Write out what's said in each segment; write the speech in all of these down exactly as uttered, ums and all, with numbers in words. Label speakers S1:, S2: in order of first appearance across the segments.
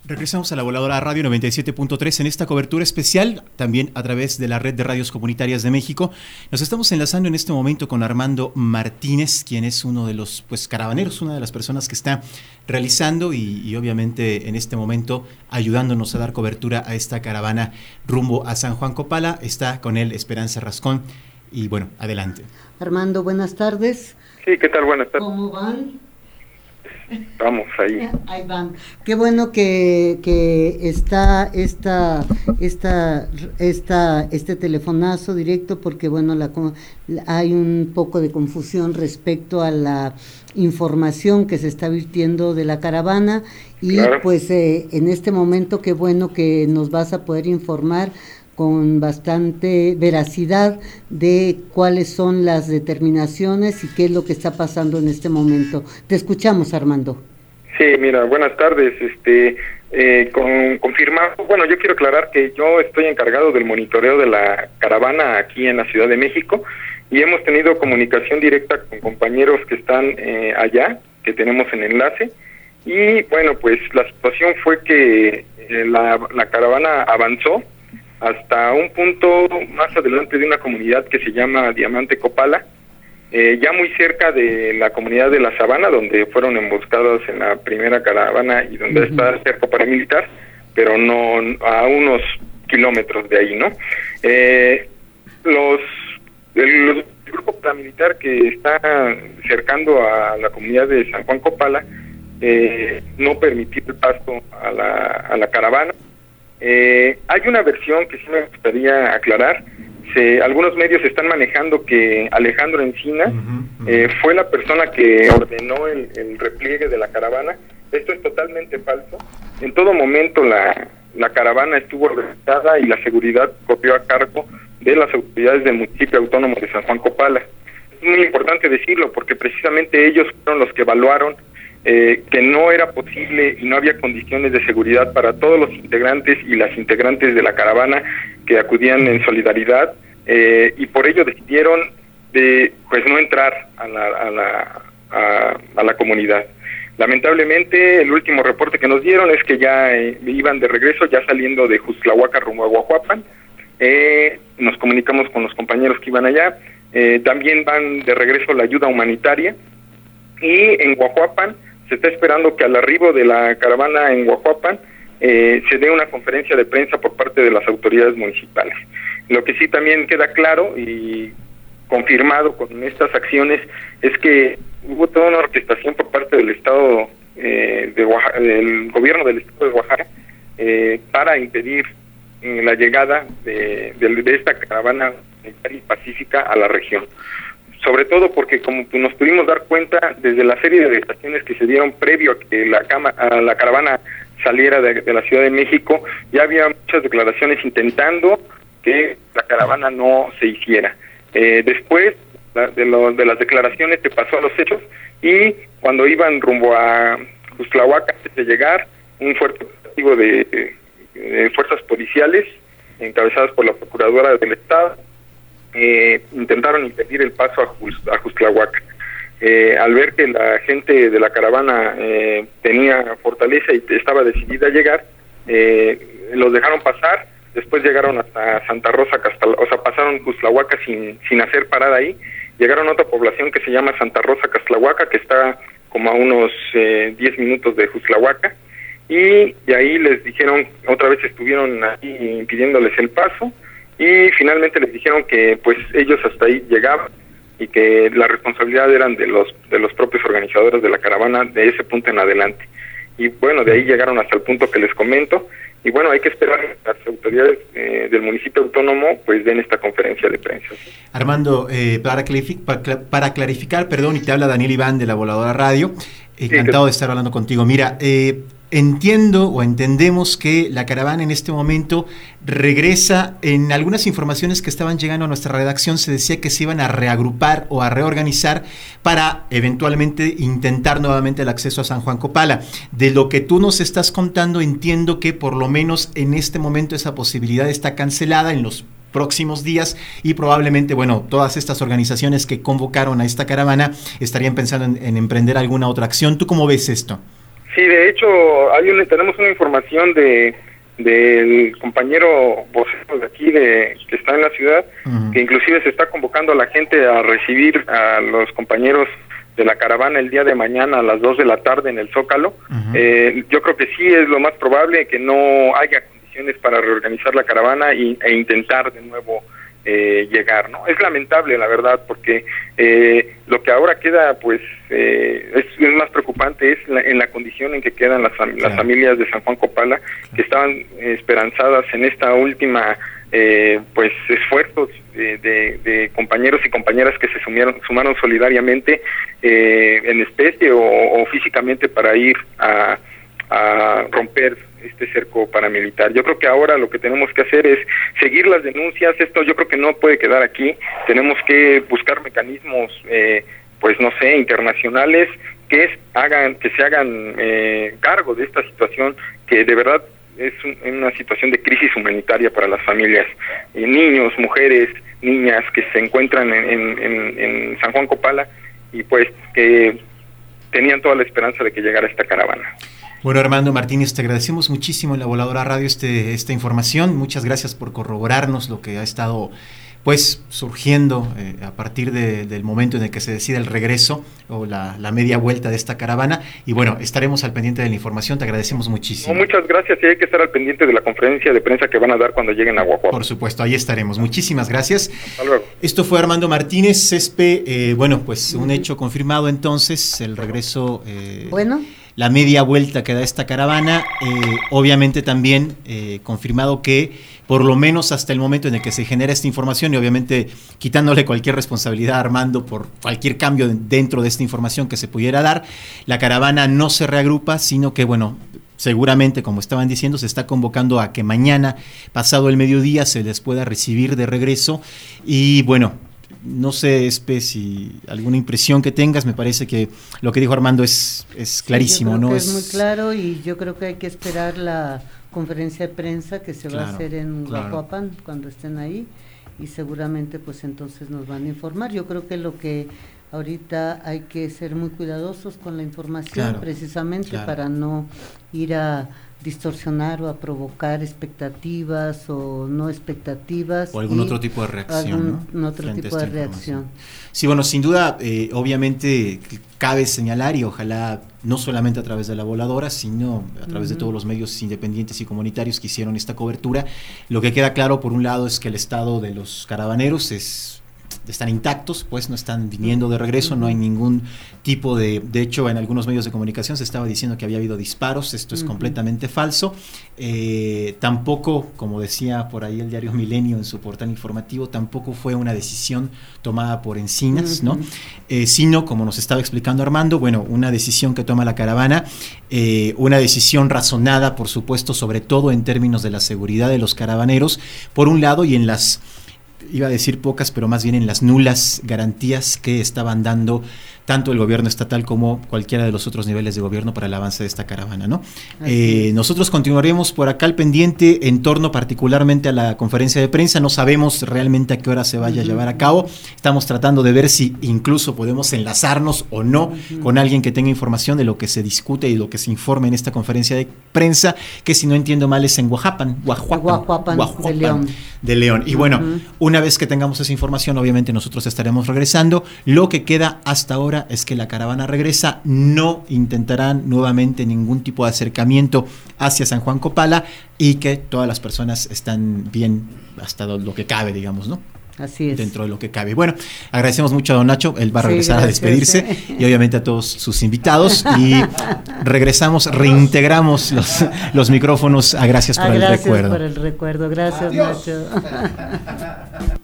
S1: Regresamos a la Voladora Radio noventa y siete punto tres en esta cobertura especial, también a través de la Red de Radios Comunitarias de México. Nos estamos enlazando en este momento con Armando Martínez, quien es uno de los pues caravaneros, una de las personas que está realizando y, y obviamente en este momento ayudándonos a dar cobertura a esta caravana rumbo a San Juan Copala. Está con él Esperanza Rascón y bueno, adelante.
S2: Armando, buenas tardes.
S3: Sí, ¿qué tal? Buenas tardes.
S2: ¿Cómo van?
S3: Vamos ahí.
S2: Ahí van. Qué bueno que, que está esta, esta, esta, este telefonazo directo, porque bueno, la, hay un poco de confusión respecto a la información que se está virtiendo de la caravana y claro. pues eh, en este momento qué bueno que nos vas a poder informar con bastante veracidad de cuáles son las determinaciones y qué es lo que está pasando en este momento. Te escuchamos, Armando.
S3: Sí, mira, buenas tardes. Este, eh, con, confirmado, bueno, yo quiero aclarar que yo estoy encargado del monitoreo de la caravana aquí en la Ciudad de México y hemos tenido comunicación directa con compañeros que están eh, allá, que tenemos en enlace, y bueno, pues la situación fue que eh, la, la caravana avanzó hasta un punto más adelante de una comunidad que se llama Diamante Copala, eh, ya muy cerca de la comunidad de La Sabana, donde fueron emboscados en la primera caravana y donde uh-huh. está el cerco paramilitar, pero no a unos kilómetros de ahí, ¿no? Eh, los el, el grupo paramilitar que está cercando a la comunidad de San Juan Copala eh, no permitió el paso a la, a la caravana. Eh, hay una versión que sí me gustaría aclarar. Se, algunos medios están manejando que Alejandro Encina uh-huh, uh-huh. Eh, fue la persona que ordenó el, el repliegue de la caravana. Esto es totalmente falso. En todo momento la, la caravana estuvo organizada y la seguridad corrió a cargo de las autoridades del municipio autónomo de San Juan Copala. Es muy importante decirlo porque precisamente ellos fueron los que evaluaron Eh, que no era posible y no había condiciones de seguridad para todos los integrantes y las integrantes de la caravana que acudían en solidaridad eh, y por ello decidieron de pues no entrar a la, a la, a, a la comunidad. Lamentablemente el último reporte que nos dieron es que ya eh, iban de regreso, ya saliendo de Juztlahuaca rumbo a Guajuapan. Eh, nos comunicamos con los compañeros que iban allá, eh, también van de regreso la ayuda humanitaria y en Guajuapan se está esperando que al arribo de la caravana en Guajuapan eh, se dé una conferencia de prensa por parte de las autoridades municipales. Lo que sí también queda claro y confirmado con estas acciones es que hubo toda una orquestación por parte del Estado, eh, de Oaxaca, del gobierno del Estado de Oaxaca, eh, para impedir eh, la llegada de, de, de esta caravana humanitaria y pacífica a la región. Sobre todo porque, como nos pudimos dar cuenta, desde la serie de declaraciones que se dieron previo a que la, cama, a la caravana saliera de, de la Ciudad de México, ya había muchas declaraciones intentando que la caravana no se hiciera. Eh, después la, de, lo, de las declaraciones se pasó a los hechos y cuando iban rumbo a Juztlahuaca, antes de llegar, un fuerte operativo de, de, de fuerzas policiales encabezadas por la Procuradora del Estado, Eh, intentaron impedir el paso a, Just, a Juztlahuaca. Eh, al ver que la gente de la caravana eh, tenía fortaleza y estaba decidida a llegar, eh, los dejaron pasar, después llegaron hasta Santa Rosa, Castal, o sea, pasaron Juztlahuaca sin, sin hacer parada ahí, llegaron a otra población que se llama Santa Rosa, Castlahuaca, que está como a unos eh, diez minutos de Juztlahuaca, y de ahí les dijeron, otra vez estuvieron ahí impidiéndoles el paso, y finalmente les dijeron que pues ellos hasta ahí llegaban y que la responsabilidad eran de los de los propios organizadores de la caravana de ese punto en adelante. Y bueno, de ahí llegaron hasta el punto que les comento y bueno, hay que esperar que las autoridades eh, del municipio autónomo pues den esta conferencia de prensa.
S1: Armando, eh, para, clarific- para clarificar, perdón, y te habla Daniel Iván de la Voladora Radio, encantado sí, que... de estar hablando contigo. Mira, eh, entiendo o entendemos que la caravana en este momento regresa. En algunas informaciones que estaban llegando a nuestra redacción se decía que se iban a reagrupar o a reorganizar para eventualmente intentar nuevamente el acceso a San Juan Copala. De lo que tú nos estás contando, entiendo que por lo menos en este momento esa posibilidad está cancelada en los próximos días y probablemente, bueno, todas estas organizaciones que convocaron a esta caravana estarían pensando en, en emprender alguna otra acción. ¿Tú cómo ves esto?
S3: Sí, de hecho, hay un, tenemos una información de del compañero vocero de aquí de que está en la ciudad, uh-huh. que inclusive se está convocando a la gente a recibir a los compañeros de la caravana el día de mañana a las dos de la tarde en el Zócalo. Uh-huh. Eh, yo creo que sí es lo más probable que no haya condiciones para reorganizar la caravana y, e intentar de nuevo Eh, llegar, ¿no? Es lamentable, la verdad, porque eh, lo que ahora queda, pues, eh, es, es más preocupante es la, en la condición en que quedan las, fam- claro. las familias de San Juan Copala, claro. que estaban eh, esperanzadas en esta última, eh, pues, esfuerzos de, de, de compañeros y compañeras que se sumieron, sumaron solidariamente eh, en especie o, o físicamente para ir a, a romper este cerco paramilitar. Yo creo que ahora lo que tenemos que hacer es seguir las denuncias. Esto yo creo que no puede quedar aquí. Tenemos que buscar mecanismos, eh, pues no sé, internacionales que es, hagan, que se hagan eh, cargo de esta situación que de verdad es un, una situación de crisis humanitaria para las familias, eh, niños, mujeres, niñas que se encuentran en, en, en, en San Juan Copala y pues que tenían toda la esperanza de que llegara esta caravana.
S1: Bueno, Armando Martínez, te agradecemos muchísimo en La Voladora Radio este, esta información. Muchas gracias por corroborarnos lo que ha estado pues surgiendo eh, a partir de, del momento en el que se decide el regreso o la, la media vuelta de esta caravana. Y bueno, estaremos al pendiente de la información. Te agradecemos muchísimo.
S3: No, muchas gracias y hay que estar al pendiente de la conferencia de prensa que van a dar cuando lleguen a Guajuapan.
S1: Por supuesto, ahí estaremos. Muchísimas gracias.
S3: Hasta luego.
S1: Esto fue Armando Martínez, Cespe. Eh, bueno, pues un hecho confirmado entonces, el regreso... Eh,
S2: bueno.
S1: La media vuelta que da esta caravana, eh, obviamente también eh, confirmado que por lo menos hasta el momento en el que se genera esta información y obviamente quitándole cualquier responsabilidad a Armando por cualquier cambio dentro de esta información que se pudiera dar, la caravana no se reagrupa, sino que bueno, seguramente como estaban diciendo se está convocando a que mañana, pasado el mediodía, se les pueda recibir de regreso y bueno, no sé, Espe, si alguna impresión que tengas, me parece que lo que dijo Armando es, es clarísimo,
S2: sí, yo creo
S1: ¿no?
S2: Que
S1: es...
S2: es muy claro y yo creo que hay que esperar la conferencia de prensa que se claro, va a hacer en claro. Guajuapan cuando estén ahí y seguramente pues entonces nos van a informar. Yo creo que lo que ahorita hay que ser muy cuidadosos con la información claro, precisamente claro. para no ir a distorsionar o a provocar expectativas o no expectativas.
S1: O algún otro tipo de reacción.
S2: Algún
S1: ¿no?
S2: otro Frente tipo de reacción.
S1: Sí, bueno, sin duda, eh, obviamente cabe señalar y ojalá no solamente a través de La Voladora, sino a través uh-huh. de todos los medios independientes y comunitarios que hicieron esta cobertura. Lo que queda claro, por un lado, es que el estado de los caravaneros es... están intactos, pues no están viniendo de regreso, no hay ningún tipo de... De hecho, en algunos medios de comunicación se estaba diciendo que había habido disparos, esto es uh-huh. completamente falso. Eh, tampoco, como decía por ahí el diario Milenio en su portal informativo, tampoco fue una decisión tomada por Encinas, uh-huh. ¿no? Eh, sino, como nos estaba explicando Armando, bueno, una decisión que toma la caravana, eh, una decisión razonada, por supuesto, sobre todo en términos de la seguridad de los caravaneros, por un lado, y en las... iba a decir pocas, pero más bien en las nulas garantías que estaban dando tanto el gobierno estatal como cualquiera de los otros niveles de gobierno para el avance de esta caravana, ¿no? Eh, nosotros continuaremos por acá al pendiente en torno particularmente a la conferencia de prensa. No sabemos realmente a qué hora se vaya uh-huh. a llevar a cabo. Estamos tratando de ver si incluso podemos enlazarnos o no uh-huh. con alguien que tenga información de lo que se discute y lo que se informe en esta conferencia de prensa, que si no entiendo mal es en Guajuapan, Guajuapan,
S2: Guajuapan,
S1: Guajuapan
S2: de León.
S1: De León. Y uh-huh. bueno, una vez que tengamos esa información, obviamente nosotros estaremos regresando. Lo que queda hasta ahora es que la caravana regresa, no intentarán nuevamente ningún tipo de acercamiento hacia San Juan Copala y que todas las personas están bien hasta lo que cabe, digamos, ¿no?
S2: Así es.
S1: Dentro de lo que cabe. Bueno, agradecemos mucho a don Nacho, él va a regresar sí, a despedirse y obviamente a todos sus invitados y regresamos, reintegramos los, los micrófonos a Gracias por ah, el
S2: gracias
S1: Recuerdo.
S2: Gracias por el recuerdo, gracias Adiós. Nacho.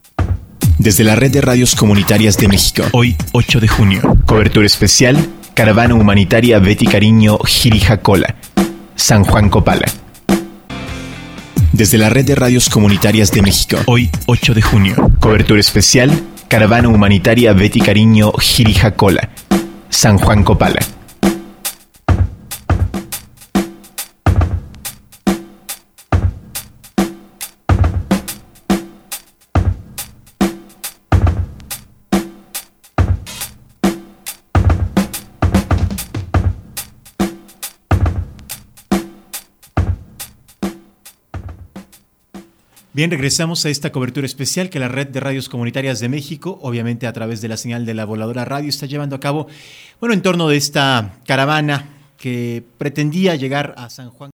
S4: Desde la Red de Radios Comunitarias de México, hoy ocho de junio, cobertura especial, Caravana Humanitaria Betty Cariño Jirijacola, San Juan Copala. Desde la Red de Radios Comunitarias de México, hoy ocho de junio, cobertura especial, Caravana Humanitaria Betty Cariño Jirijacola, San Juan Copala.
S1: Bien, regresamos a esta cobertura especial que la Red de Radios Comunitarias de México, obviamente a través de la señal de la Voladora Radio, está llevando a cabo, bueno, en torno de esta caravana que pretendía llegar a San Juan.